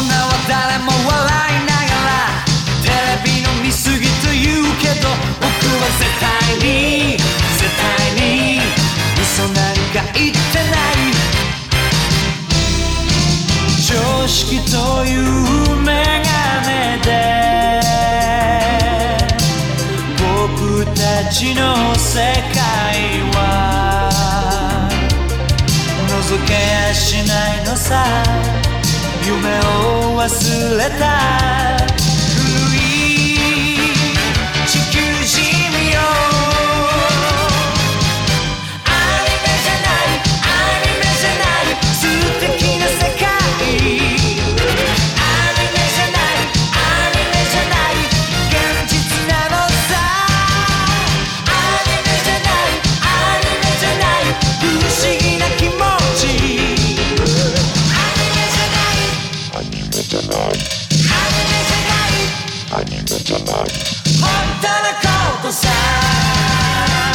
は誰も笑いながらテレビの見過ぎと言うけど、僕は絶対に嘘なんか言ってない。常識というメガネで僕たちの世界は覗けやしないのさ。夢を忘れた古い地球人よ。アニメじゃない素敵な世界。アニメじゃない本当のことさ。